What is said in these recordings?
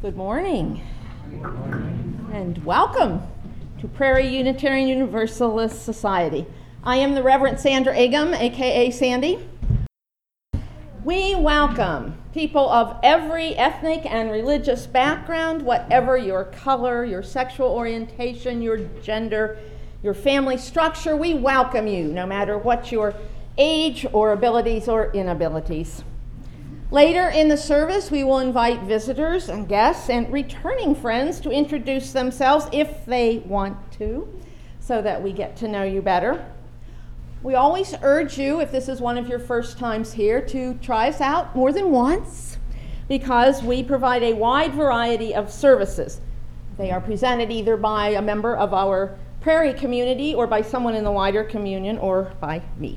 Good morning. And welcome to Prairie Unitarian Universalist Society. I am the Reverend Sandra Agam, aka Sandy. We welcome people of every ethnic and religious background, whatever your color, your sexual orientation, your gender, your family structure. We welcome you, no matter what your age or abilities or inabilities. Later in the service, we will invite visitors and guests and returning friends to introduce themselves if they want to, so that we get to know you better. We always urge you, if this is one of your first times here, to try us out more than once, because we provide a wide variety of services. They are presented either by a member of our Prairie community or by someone in the wider communion or by me.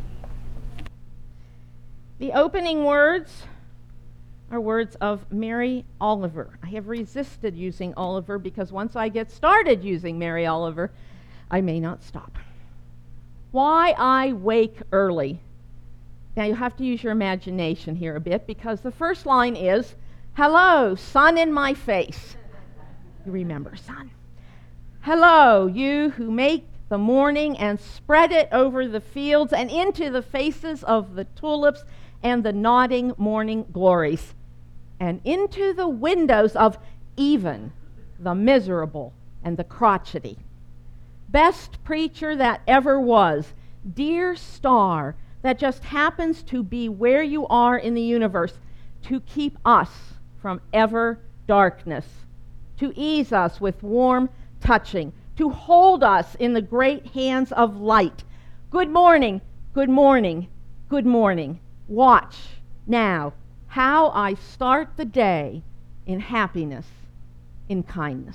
The opening words are words of Mary Oliver. I have resisted using Oliver because once I get started using Mary Oliver, I may not stop. Why I wake early. Now you have to use your imagination here a bit, because the first line is, "Hello, sun in my face." You remember sun. Hello, you who make the morning and spread it over the fields and into the faces of the tulips and the nodding morning glories, and into the windows of even the miserable and the crotchety. Best preacher that ever was, dear star that just happens to be where you are in the universe, to keep us from ever darkness, to ease us with warm touching, to hold us in the great hands of light. Good morning, good morning, good morning. Watch now how I start the day in happiness, in kindness.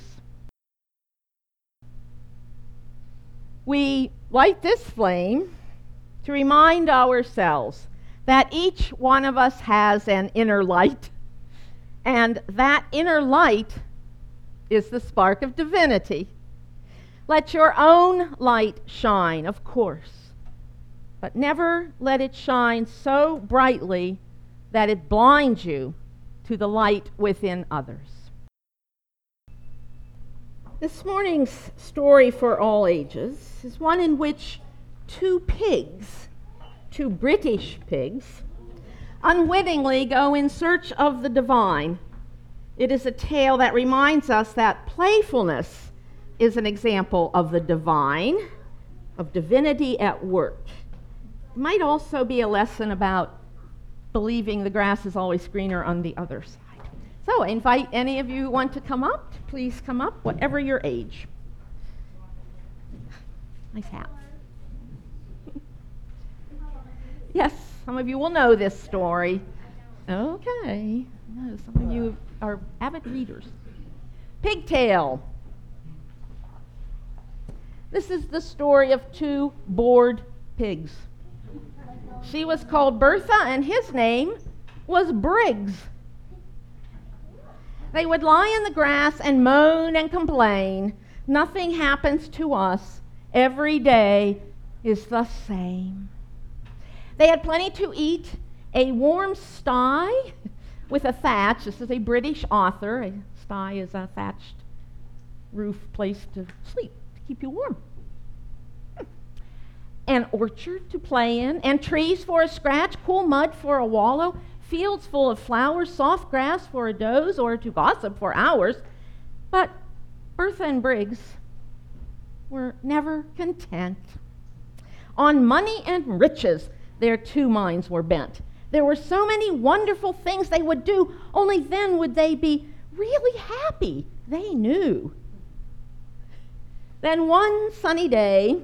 We light this flame to remind ourselves that each one of us has an inner light, and that inner light is the spark of divinity. Let your own light shine, of course, but never let it shine so brightly that it blinds you to the light within others. This morning's story for all ages is one in which two British pigs, unwittingly go in search of the divine. It is a tale that reminds us that playfulness is an example of the divine, of divinity at work. It might also be a lesson about believing the grass is always greener on the other side. So I invite any of you who want to come up, please come up, whatever your age. Nice hat. Yes, some of you will know this story. Okay, no, some of you are avid readers. Pigtail. This is the story of two bored pigs. She was called Bertha, and his name was Briggs. They would lie in the grass and moan and complain. Nothing happens to us. Every day is the same. They had plenty to eat, a warm sty with a thatch. This is a British author. A sty is a thatched roof place to sleep, to keep you warm. An orchard to play in, and trees for a scratch, cool mud for a wallow, fields full of flowers, soft grass for a doze, or to gossip for hours. But Bertha and Briggs were never content. On money and riches, their two minds were bent. There were so many wonderful things they would do, only then would they be really happy, they knew. Then one sunny day,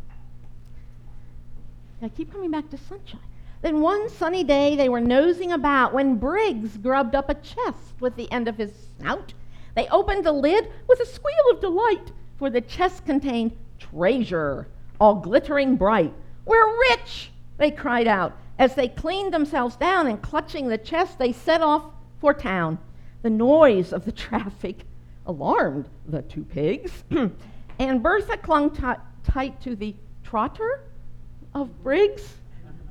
I keep coming back to sunshine. Then one sunny day they were nosing about when Briggs grubbed up a chest with the end of his snout. They opened the lid with a squeal of delight, for the chest contained treasure, all glittering bright. "We're rich!" they cried out. As they cleaned themselves down and clutching the chest, they set off for town. The noise of the traffic alarmed the two pigs, and Bertha clung tight to the trotter of Briggs.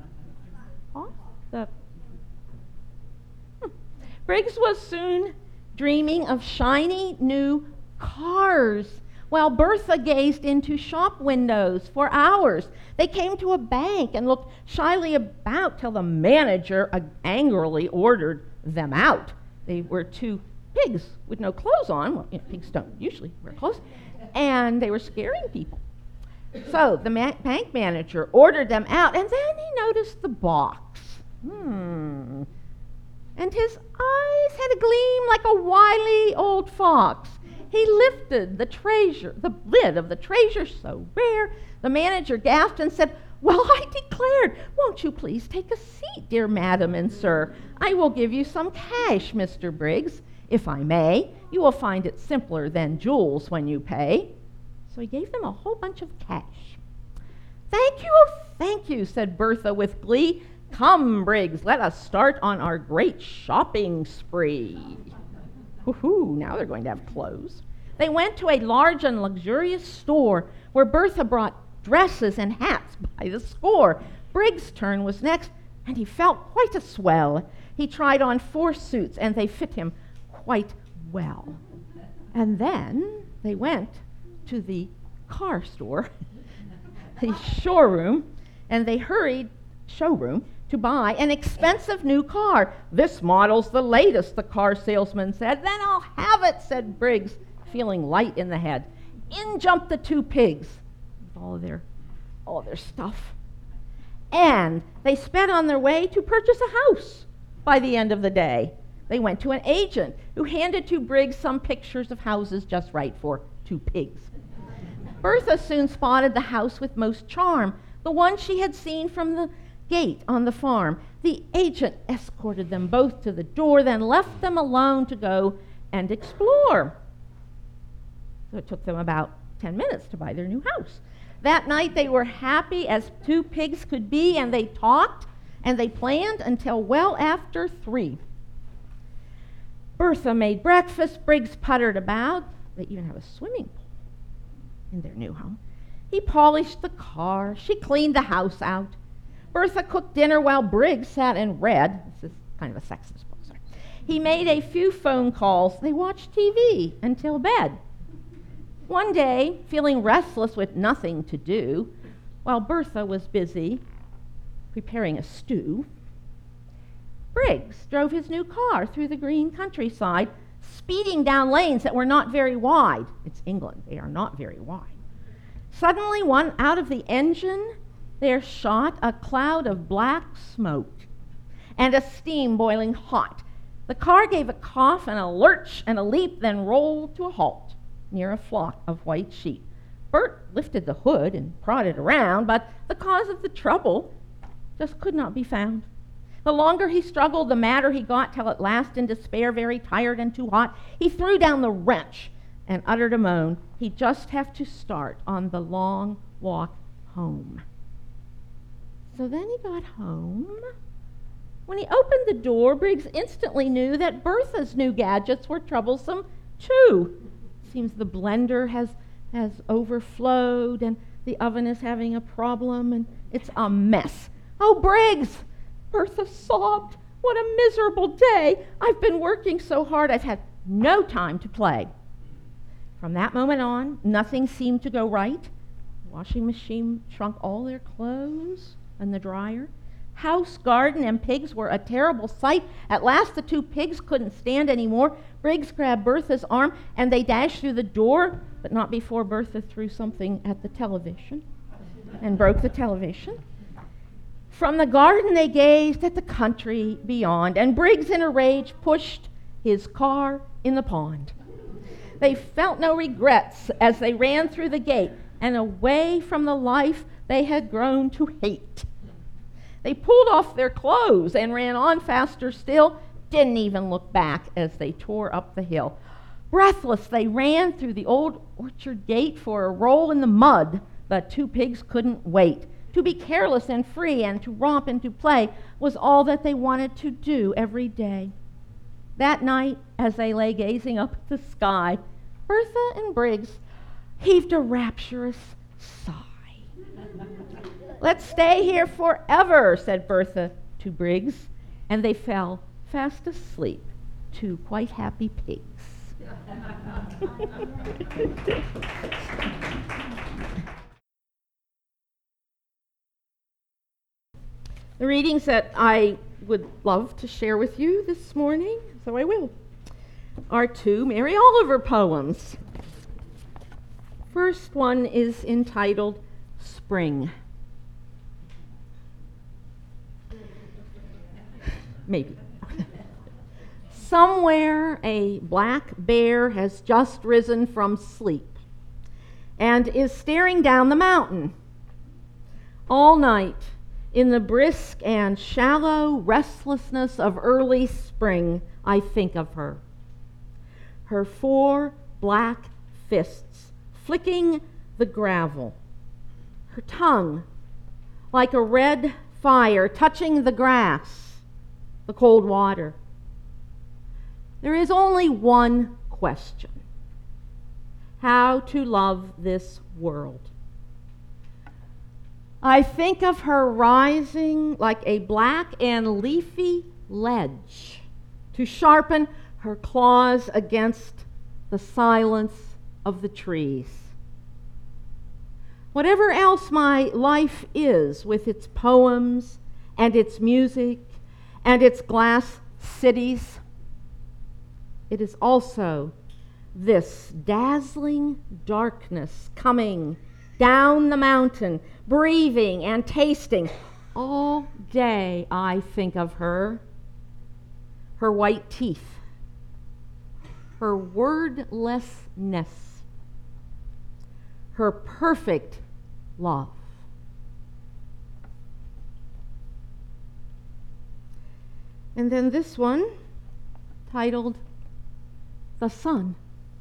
Briggs was soon dreaming of shiny new cars, while Bertha gazed into shop windows for hours. They came to a bank and looked shyly about till the manager angrily ordered them out. They were two pigs with no clothes on. Well, pigs don't usually wear clothes. And they were scaring people. So the bank manager ordered them out, and then he noticed the box. And his eyes had a gleam like a wily old fox. He lifted the lid of the treasure so rare, the manager gasped and said, "Well, I declared, won't you please take a seat, dear madam and sir? I will give you some cash, Mr. Briggs, if I may. You will find it simpler than jewels when you pay." So he gave them a whole bunch of cash. Thank you, said Bertha with glee. "Come, Briggs, let us start on our great shopping spree." Woohoo, now they're going to have clothes. They went to a large and luxurious store where Bertha brought dresses and hats by the score. Briggs' turn was next, and he felt quite a swell. He tried on 4 suits, and they fit him quite well. And then they went to the car store, the showroom to buy an expensive new car. "This model's the latest," the car salesman said. "Then I'll have it," said Briggs, feeling light in the head. In jumped the 2 pigs with all their stuff. And they sped on their way to purchase a house. By the end of the day, they went to an agent who handed to Briggs some pictures of houses just right for 2 pigs. Bertha soon spotted the house with most charm, the one she had seen from the gate on the farm. The agent escorted them both to the door, then left them alone to go and explore. So it took them about 10 minutes to buy their new house. That night they were happy as 2 pigs could be, and they talked and they planned until well after 3. Bertha made breakfast, Briggs puttered about. They even have a swimming pool in their new home. He polished the car, she cleaned the house out. Bertha cooked dinner while Briggs sat and read. This is kind of a sexist book, sorry. He made a few phone calls. They watched TV until bed. One day, feeling restless with nothing to do, while Bertha was busy preparing a stew, Briggs drove his new car through the green countryside, speeding down lanes that were not very wide. It's England, they are not very wide. Suddenly, out of the engine, there shot a cloud of black smoke and a steam boiling hot. The car gave a cough and a lurch and a leap, then rolled to a halt near a flock of white sheep. Bert lifted the hood and prodded around, but the cause of the trouble just could not be found. The longer he struggled, the madder he got, till at last, in despair, very tired and too hot, he threw down the wrench and uttered a moan. He'd just have to start on the long walk home. So then he got home. When he opened the door, Briggs instantly knew that Bertha's new gadgets were troublesome too. Seems the blender has overflowed, and the oven is having a problem, and it's a mess. "Oh, Briggs!" Bertha sobbed. "What a miserable day! I've been working so hard, I've had no time to play." From that moment on, nothing seemed to go right. The washing machine shrunk all their clothes, and the dryer. House, garden, and pigs were a terrible sight. At last the 2 pigs couldn't stand any more. Briggs grabbed Bertha's arm, and they dashed through the door, but not before Bertha threw something at the television and broke the television. From the garden they gazed at the country beyond, and Briggs, in a rage, pushed his car in the pond. They felt no regrets as they ran through the gate and away from the life they had grown to hate. They pulled off their clothes and ran on faster still, didn't even look back as they tore up the hill. Breathless, they ran through the old orchard gate for a roll in the mud. The 2 pigs couldn't wait. To be careless and free and to romp and to play was all that they wanted to do every day. That night, as they lay gazing up at the sky, Bertha and Briggs heaved a rapturous sigh. "Let's stay here forever," said Bertha to Briggs, and they fell fast asleep two quite happy pigs. The readings that I would love to share with you this morning, so I will, are two Mary Oliver poems. First one is entitled Spring. Maybe. Somewhere a black bear has just risen from sleep and is staring down the mountain. All night, in the brisk and shallow restlessness of early spring, I think of her. Her 4 black fists flicking the gravel. Her tongue, like a red fire, touching the grass, the cold water. There is only one question: how to love this world. I think of her rising like a black and leafy ledge to sharpen her claws against the silence of the trees. Whatever else my life is, with its poems and its music and its glass cities, it is also this dazzling darkness coming down the mountain, breathing and tasting. All day I think of her, her white teeth, her wordlessness, her perfect love. And then this one, titled The Sun.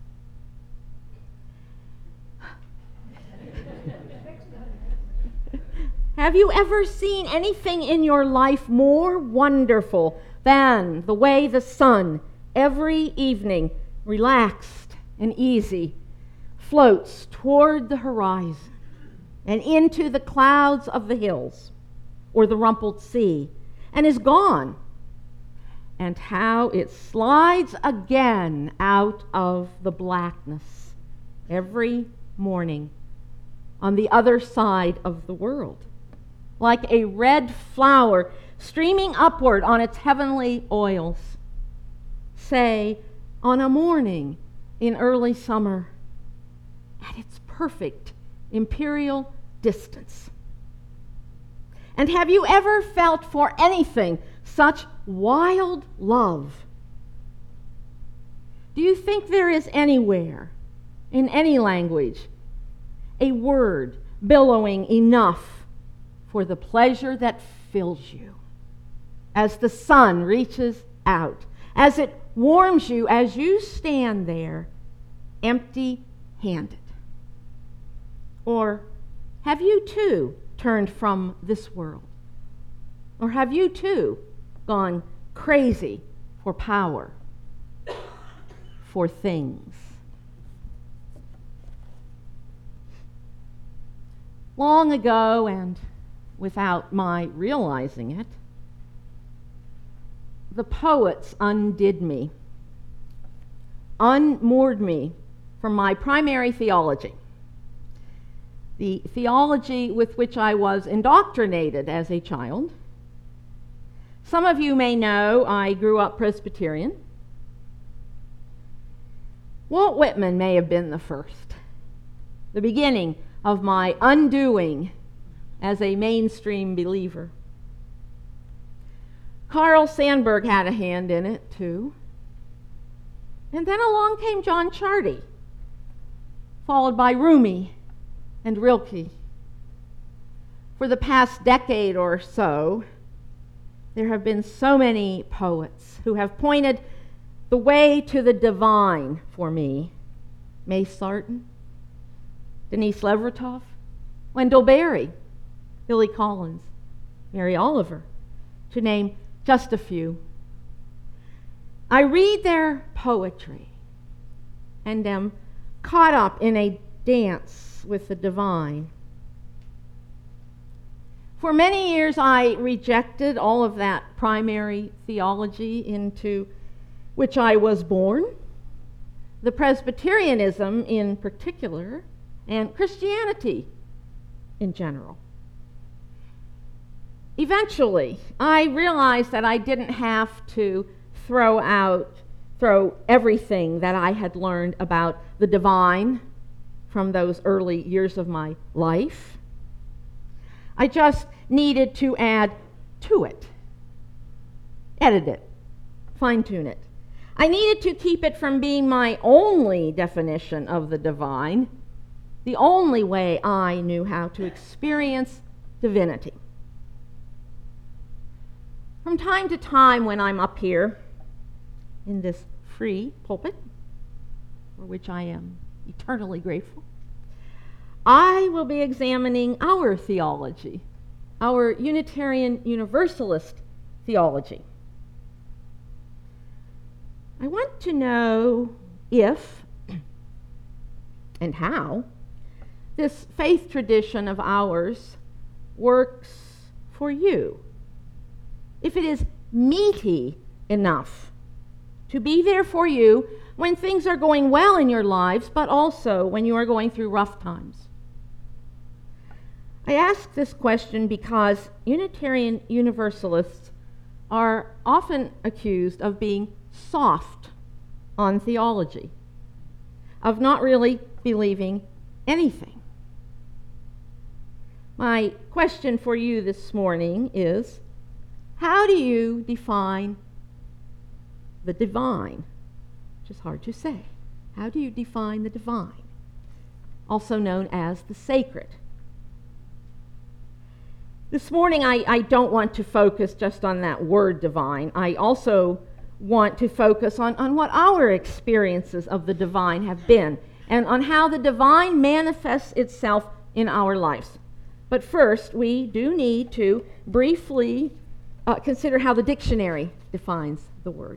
Have you ever seen anything in your life more wonderful than the way the sun, every evening, relaxed and easy, floats toward the horizon and into the clouds of the hills or the rumpled sea and is gone? And how it slides again out of the blackness every morning on the other side of the world, like a red flower streaming upward on its heavenly oils, say, on a morning in early summer, at its perfect imperial distance. And have you ever felt for anything such wild love? Do you think there is anywhere, in any language, a word billowing enough for the pleasure that fills you as the sun reaches out, as it warms you as you stand there empty-handed? Or have you too turned from this world? Or have you too gone crazy for power, for things? Long ago, and without my realizing it, the poets undid me, unmoored me from my primary theology, the theology with which I was indoctrinated as a child. Some of you may know I grew up Presbyterian. Walt Whitman may have been the first, the beginning of my undoing as a mainstream believer. Carl Sandburg had a hand in it too. And then along came John Charty, followed by Rumi and Rilke. For the past decade or so, there have been so many poets who have pointed the way to the divine for me. May Sarton, Denise Levertov, Wendell Berry, Billy Collins, Mary Oliver, to name just a few. I read their poetry and am caught up in a dance with the divine. For many years I rejected all of that primary theology into which I was born, the Presbyterianism in particular, and Christianity in general. Eventually, I realized that I didn't have to throw everything that I had learned about the divine from those early years of my life. I just needed to add to it, edit it, fine-tune it. I needed to keep it from being my only definition of the divine, the only way I knew how to experience divinity. From time to time when I'm up here in this free pulpit, for which I am eternally grateful, I will be examining our theology, our Unitarian Universalist theology. I want to know if and how this faith tradition of ours works for you. If it is meaty enough to be there for you when things are going well in your lives, but also when you are going through rough times. I ask this question because Unitarian Universalists are often accused of being soft on theology, of not really believing anything. My question for you this morning is, how do you define the divine? Which is hard to say. How do you define the divine? Also known as the sacred. This morning I don't want to focus just on that word divine. I also want to focus on what our experiences of the divine have been and on how the divine manifests itself in our lives. But first, we do need to briefly consider how the dictionary defines the word.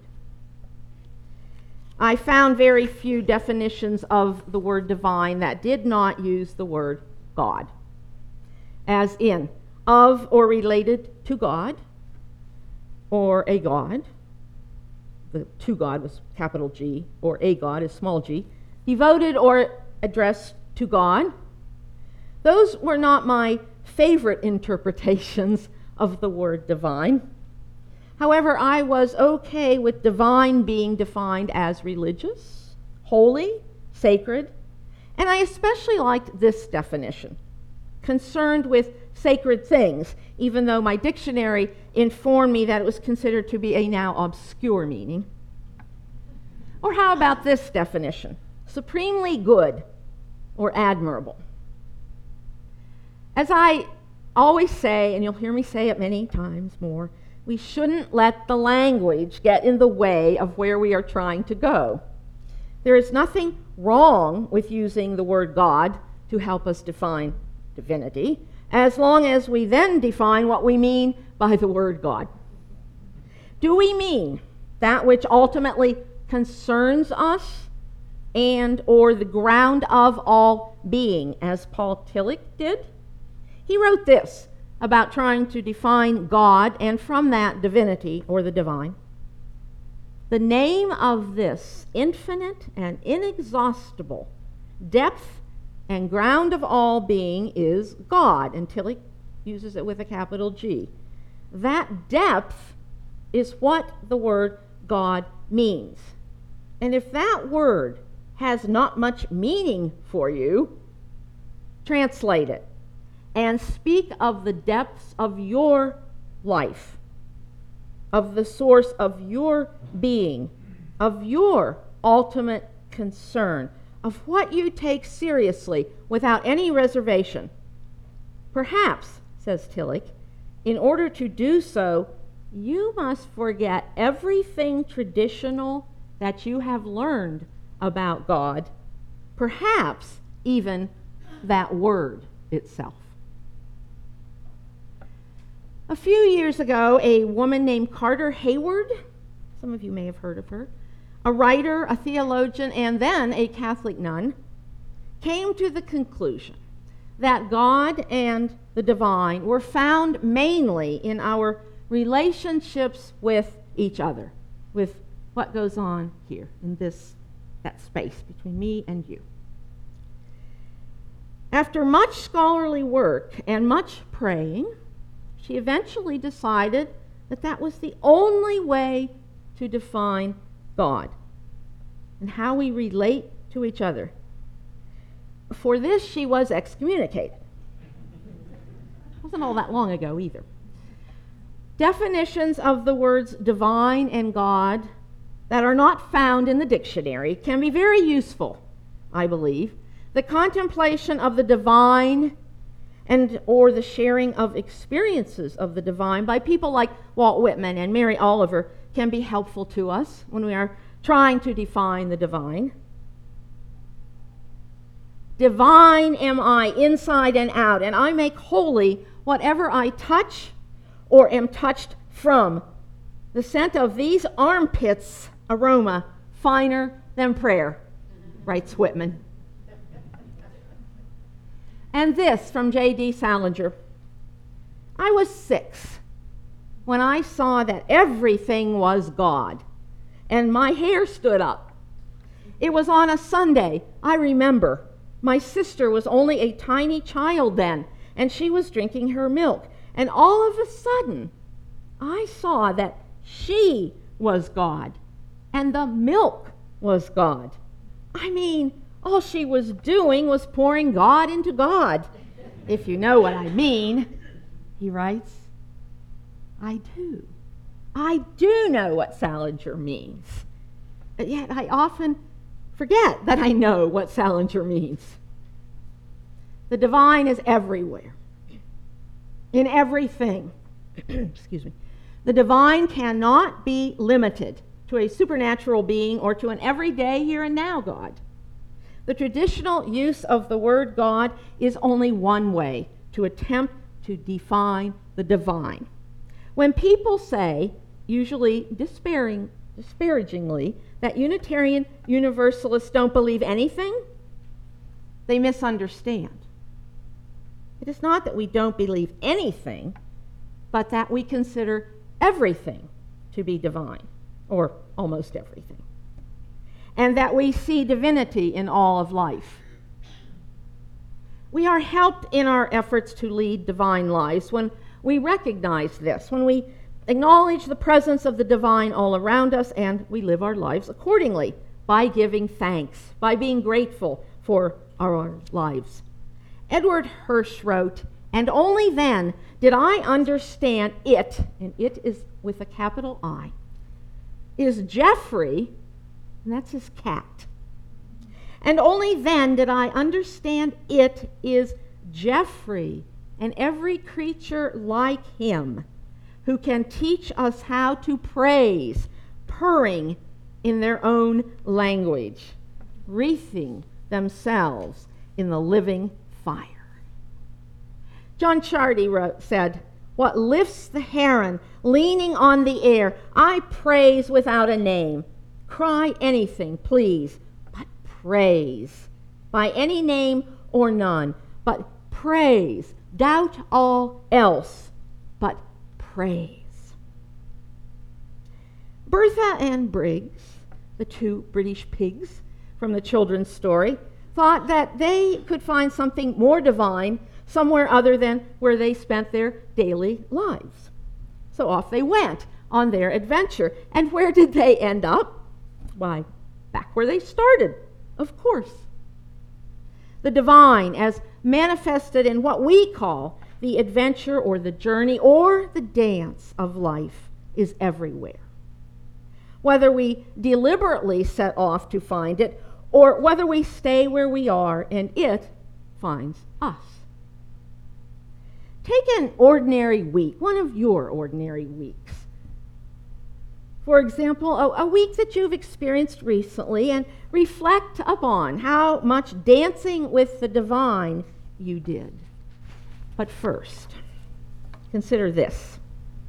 I found very few definitions of the word divine that did not use the word God, as in of or related to God, or a God. The to God was capital G, or a God is small g. Devoted or addressed to God. Those were not my favorite interpretations of the word divine. However, I was okay with divine being defined as religious, holy, sacred, and I especially liked this definition, concerned with sacred things, even though my dictionary informed me that it was considered to be a now obscure meaning. Or how about this definition, supremely good or admirable? As I always say, and you'll hear me say it many times more, we shouldn't let the language get in the way of where we are trying to go. There is nothing wrong with using the word God to help us define divinity, as long as we then define what we mean by the word God. Do we mean that which ultimately concerns us and or the ground of all being, as Paul Tillich did? He wrote this about trying to define God and from that divinity or the divine. The name of this infinite and inexhaustible depth and ground of all being is God, until he uses it with a capital G. That depth is what the word God means. And if that word has not much meaning for you, translate it and speak of the depths of your life, of the source of your being, of your ultimate concern, of what you take seriously without any reservation. Perhaps, says Tillich, in order to do so, you must forget everything traditional that you have learned about God, perhaps even that word itself. A few years ago, a woman named Carter Hayward, some of you may have heard of her, a writer, a theologian, and then a Catholic nun, came to the conclusion that God and the divine were found mainly in our relationships with each other, with what goes on here in that space between me and you. After much scholarly work and much praying, she eventually decided that that was the only way to define God and how we relate to each other. For this, she was excommunicated. It wasn't all that long ago either. Definitions of the words divine and God that are not found in the dictionary can be very useful, I believe. The contemplation of the divine and or the sharing of experiences of the divine by people like Walt Whitman and Mary Oliver can be helpful to us when we are trying to define the divine. Divine am I, inside and out, and I make holy whatever I touch or am touched from. The scent of these armpits aroma finer than prayer, writes Whitman. And this from J.D. Salinger. I was 6 when I saw that everything was God, and my hair stood up. It was on a Sunday, I remember. My sister was only a tiny child then, and she was drinking her milk. And all of a sudden, I saw that she was God, and the milk was God. I mean, all she was doing was pouring God into God, if you know what I mean. He writes, I do know what Salinger means. But yet I often forget that I know what Salinger means. The divine is everywhere, in everything. Excuse me. The divine cannot be limited to a supernatural being or to an everyday here and now God. The traditional use of the word God is only one way to attempt to define the divine. When people say, usually disparagingly, that Unitarian Universalists don't believe anything, they misunderstand. It is not that we don't believe anything, but that we consider everything to be divine, or almost everything, and that we see divinity in all of life. We are helped in our efforts to lead divine lives when we recognize this, when we acknowledge the presence of the divine all around us, and we live our lives accordingly by giving thanks, by being grateful for our lives. Edward Hirsch wrote, and only then did I understand it, and it is with a capital I, is Geoffrey, and that's his cat. And only then did I understand it is Geoffrey and every creature like him who can teach us how to praise, purring in their own language, wreathing themselves in the living fire. John Chardy said, what lifts the heron leaning on the air, I praise without a name. Cry anything, please, but praise. By any name or none, but praise. Doubt all else, but praise. Bertha and Briggs, the two British pigs from the children's story, thought that they could find something more divine somewhere other than where they spent their daily lives. So off they went on their adventure. And where did they end up? Why, back where they started, of course. The divine, as manifested in what we call the adventure or the journey or the dance of life, is everywhere. Whether we deliberately set off to find it or whether we stay where we are and it finds us. Take an ordinary week, one of your ordinary weeks. For example, a week that you've experienced recently, and reflect upon how much dancing with the divine you did. But first, consider this.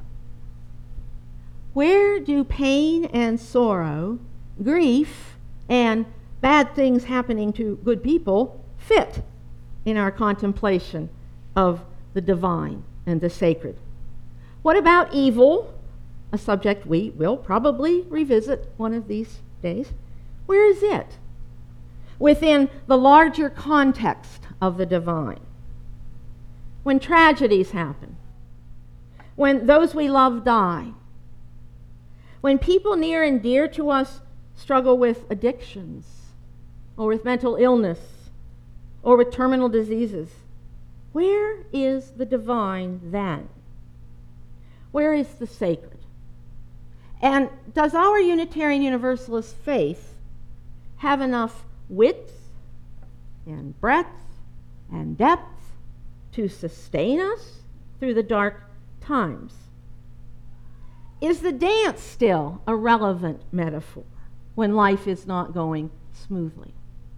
Where do pain and sorrow, grief, and bad things happening to good people fit in our contemplation of the divine and the sacred? What about evil a subject we will probably revisit one of these days. Where is it within the larger context of the divine? When tragedies happen, when those we love die, when people near and dear to us struggle with addictions, or with mental illness, or with terminal diseases, where is the divine then? Where is the sacred? And does our Unitarian Universalist faith have enough width and breadth and depth to sustain us through the dark times? Is the dance still a relevant metaphor when life is not going smoothly?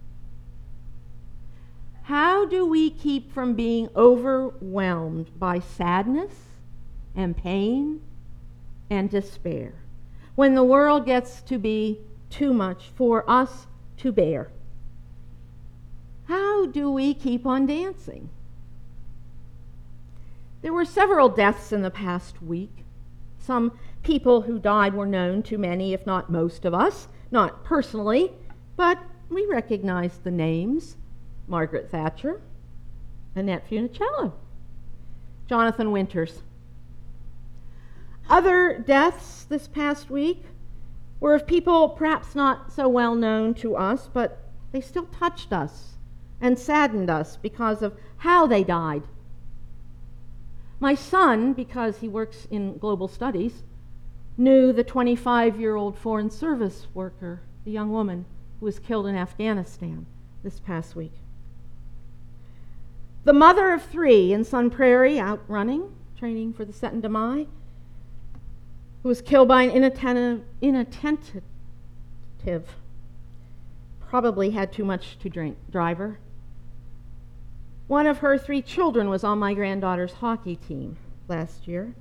How do we keep from being overwhelmed by sadness and pain and despair when the world gets to be too much for us to bear? How do we keep on dancing? There were several deaths in the past week. Some people who died were known to many, if not most of us, not personally, but we recognized the names. Margaret Thatcher, Annette Funicello, Jonathan Winters. Other deaths this past week were of people perhaps not so well known to us, but they still touched us and saddened us because of how they died. My son, because he works in global studies, knew the 25-year-old foreign service worker, the young woman who was killed in Afghanistan this past week. The mother of 3 in Sun Prairie, out running, training for the Seton de Mai, who was killed by an inattentive, probably had too much to drink, driver. One of her 3 children was on my granddaughter's hockey team last year.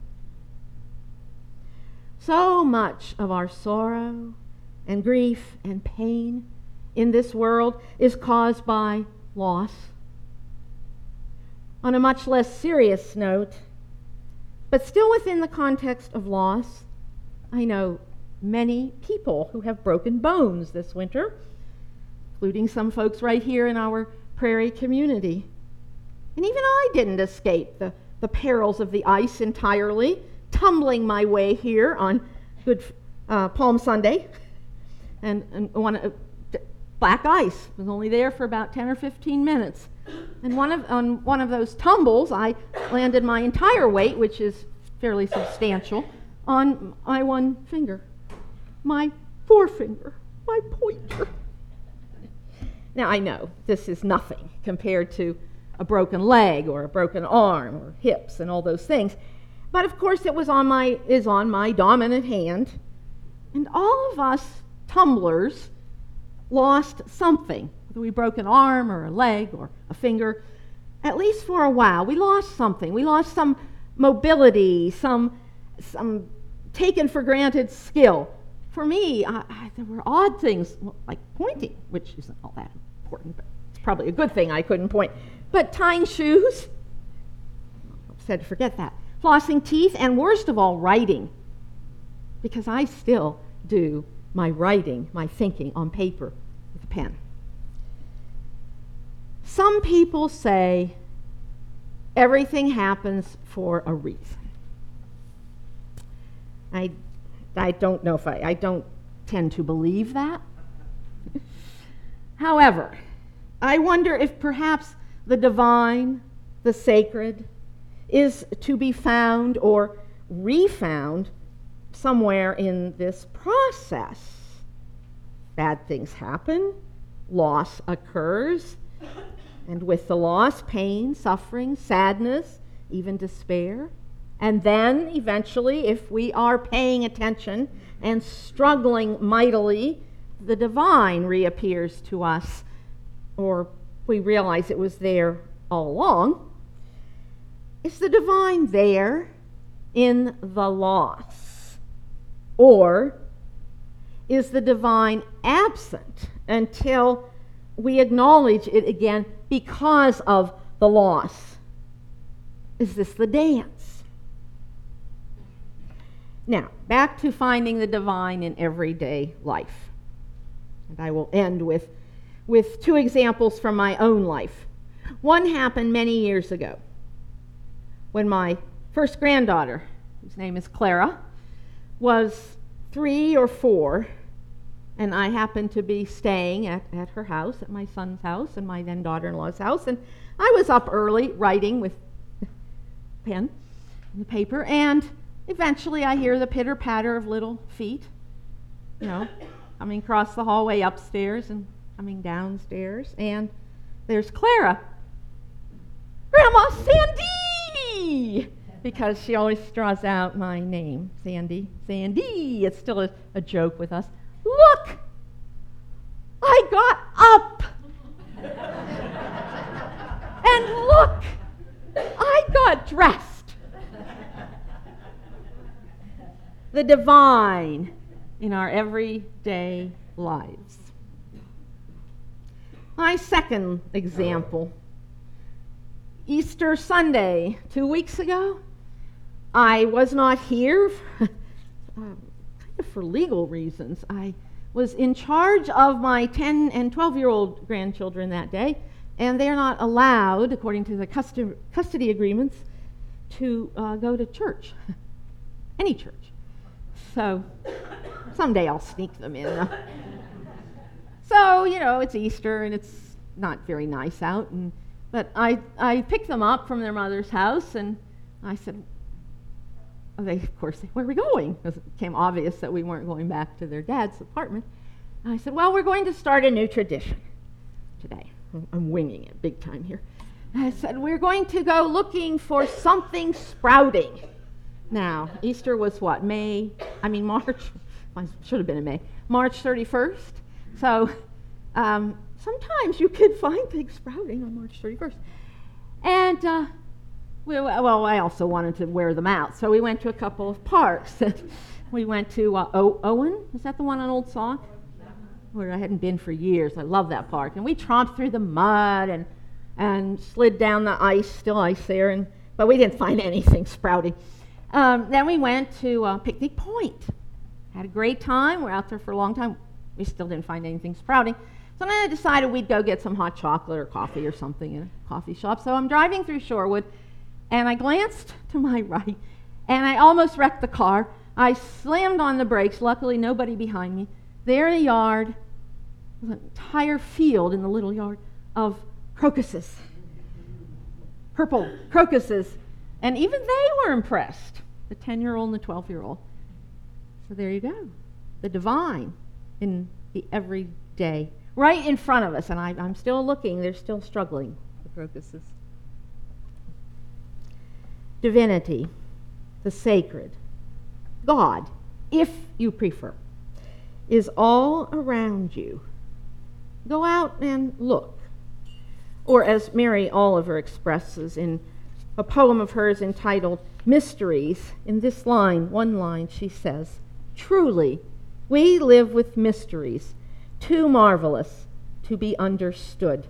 So much of our sorrow and grief and pain in this world is caused by loss. On a much less serious note, but still within the context of loss, I know many people who have broken bones this winter, including some folks right here in our prairie community. And even I didn't escape the perils of the ice entirely, tumbling my way here on Good Palm Sunday. And black ice was only there for about 10 or 15 minutes. And on one of those tumbles, I landed my entire weight, which is fairly substantial, on my one finger, my forefinger, my pointer. Now, I know this is nothing compared to a broken leg or a broken arm or hips and all those things, but of course it is on my dominant hand, and all of us tumblers lost something. Whether we broke an arm or a leg or a finger, at least for a while, we lost something. We lost some mobility, some taken for granted skill. For me, there were odd things like pointing, which isn't all that important, but it's probably a good thing I couldn't point. But tying shoes, I said to forget that. Flossing teeth, and worst of all, writing, because I still do my writing, my thinking on paper with a pen. Some people say everything happens for a reason. I don't know if I don't tend to believe that. However, I wonder if perhaps the divine, the sacred, is to be found or refound somewhere in this process. Bad things happen, loss occurs, and with the loss, pain, suffering, sadness, even despair. And then, eventually, if we are paying attention and struggling mightily, the divine reappears to us, or we realize it was there all along. Is the divine there in the loss? Or is the divine absent until we acknowledge it again because of the loss? Is this the dance? Now, back to finding the divine in everyday life. And I will end with two examples from my own life. One happened many years ago when my first granddaughter, whose name is Clara, was 3 or 4, and I happened to be staying at her house, at my son's house, and my then daughter-in-law's house, and I was up early writing with pen and the paper, and eventually I hear the pitter-patter of little feet, coming across the hallway upstairs and coming downstairs, and there's Clara. Grandma Sandy! Because she always draws out my name, Sandy. Sandy! It's still a joke with us. Look! I got up! And look! I got dressed! The divine in our everyday lives. My second example. Easter Sunday, 2 weeks ago, I was not here kind of for legal reasons. I was in charge of my 10 and 12-year-old grandchildren that day, and they're not allowed, according to the custody agreements, to go to church, any church. So someday I'll sneak them in. So, it's Easter, and it's not very nice out, but I picked them up from their mother's house, and I said, of course, where are we going? Because it became obvious that we weren't going back to their dad's apartment. And I said, well, we're going to start a new tradition today. I'm winging it big time here. And I said, we're going to go looking for something sprouting. Now, Easter was what, March? Should have been in May. March 31st. So sometimes you could find things sprouting on March 31st. And I also wanted to wear them out, so we went to a couple of parks. We went to Owen. Is that the one on Old Sauk? Where I hadn't been for years. I love that park. And we tromped through the mud and slid down the ice, still ice there, but we didn't find anything sprouting. Then we went to Picnic Point. Had a great time. We're out there for a long time. We still didn't find anything sprouting. So then I decided we'd go get some hot chocolate or coffee or something in a coffee shop. So I'm driving through Shorewood, and I glanced to my right, and I almost wrecked the car. I slammed on the brakes. Luckily, nobody behind me. There in the yard was an entire field in the little yard of crocuses, purple crocuses. And even they were impressed, the 10-year-old and the 12-year-old. So there you go, the divine in the everyday, right in front of us. And I'm still looking. They're still struggling, the crocuses. Divinity, the sacred, God, if you prefer, is all around you. Go out and look. Or as Mary Oliver expresses in a poem of hers entitled Mysteries, in this one line, she says, truly, we live with mysteries, too marvelous to be understood.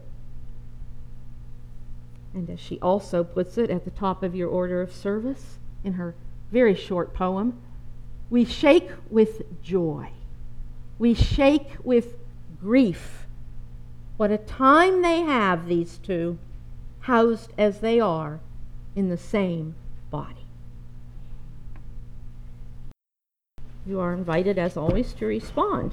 And as she also puts it at the top of your order of service, in her very short poem, we shake with joy. We shake with grief. What a time they have, these two, housed as they are in the same body. You are invited, as always, to respond.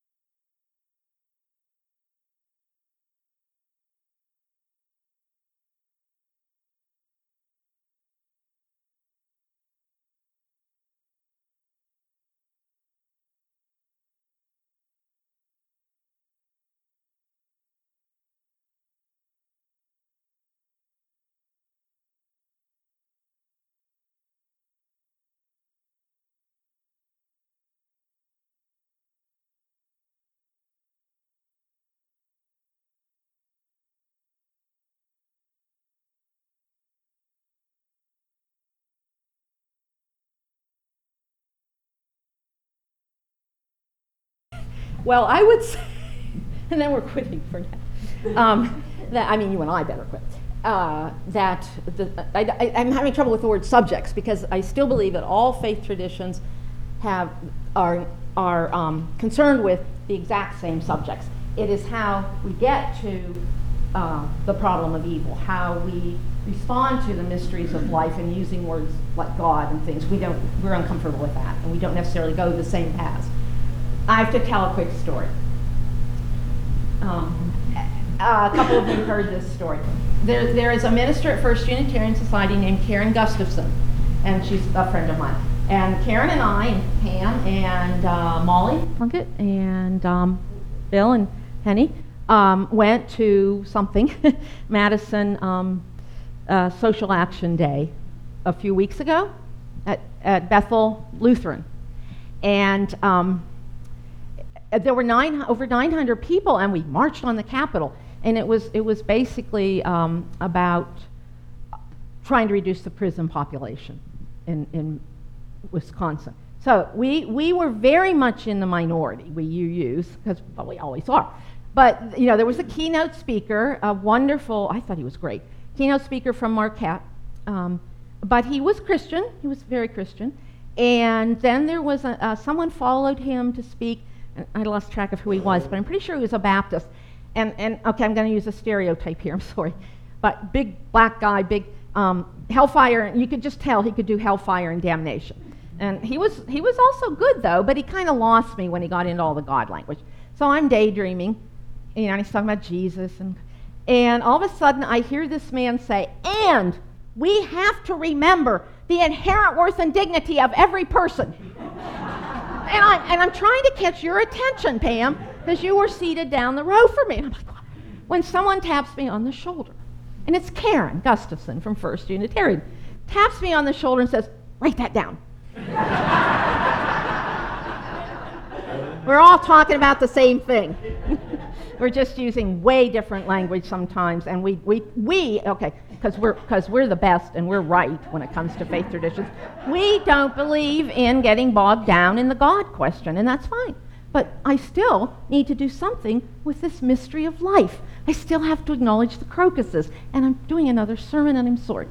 Well, I would say, and then we're quitting for now. You and I better quit. I'm having trouble with the word subjects because I still believe that all faith traditions have are concerned with the exact same subjects. It is how we get to the problem of evil, how we respond to the mysteries of life, and using words like God and things. We're uncomfortable with that, and we don't necessarily go the same paths. I have to tell a quick story. A couple of you heard this story. There is a minister at First Unitarian Society named Karen Gustafson, and she's a friend of mine. And Karen and I, and Pam, and Molly Plunkett, and Bill and Henny went to something, Madison Social Action Day, a few weeks ago at Bethel Lutheran. And there were over 900 people, and we marched on the Capitol. And it was basically about trying to reduce the prison population in Wisconsin. So we were very much in the minority, you because we always are. But there was a keynote speaker, a wonderful, I thought he was great, keynote speaker from Marquette. But he was Christian, he was very Christian. And then there was someone followed him to speak, and I lost track of who he was, but I'm pretty sure he was a Baptist. And okay, I'm going to use a stereotype here, I'm sorry. But big black guy, big hellfire, and you could just tell he could do hellfire and damnation. And he was also good, though, but he kind of lost me when he got into all the God language. So I'm daydreaming, and he's talking about Jesus, and all of a sudden I hear this man say, and we have to remember the inherent worth and dignity of every person. And I'm trying to catch your attention, Pam, because you were seated down the row from me. And I'm like, when someone taps me on the shoulder, and it's Karen Gustafson from First Unitarian, taps me on the shoulder and says, write that down. We're all talking about the same thing. We're just using way different language sometimes, and we okay, because we're the best and we're right when it comes to faith traditions. We don't believe in getting bogged down in the God question, and that's fine. But I still need to do something with this mystery of life. I still have to acknowledge the crocuses, and I'm doing another sermon, and I'm sorry.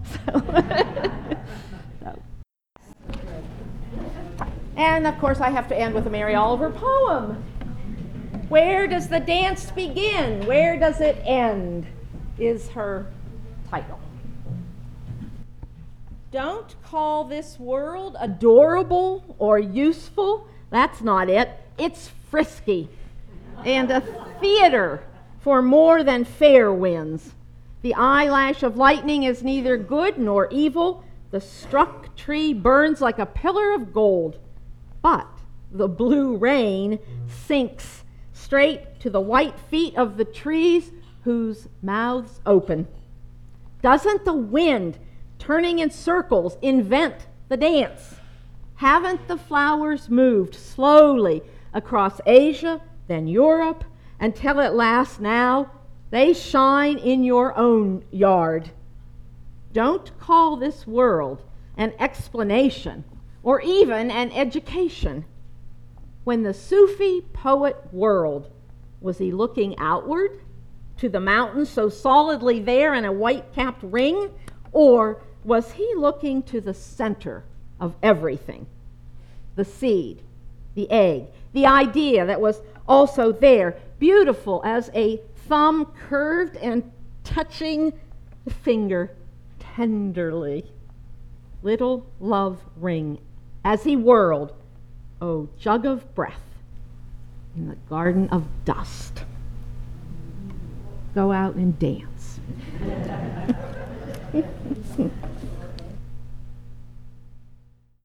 And of course, I have to end with a Mary Oliver poem. Where does the dance begin? Where does it end? Is her title. Don't call this world adorable or useful. That's not it. It's frisky and a theater for more than fair winds. The eyelash of lightning is neither good nor evil. The struck tree burns like a pillar of gold. But the blue rain sinks straight to the white feet of the trees whose mouths open. Doesn't the wind, turning in circles, invent the dance? Haven't the flowers moved slowly across Asia, then Europe, until at last now they shine in your own yard? Don't call this world an explanation or even an education. When the Sufi poet whirled, was he looking outward to the mountains so solidly there in a white-capped ring, or was he looking to the center of everything? The seed, the egg, the idea that was also there, beautiful as a thumb curved and touching the finger tenderly. Little love ring as he whirled, oh jug of breath in the garden of dust. Go out and dance.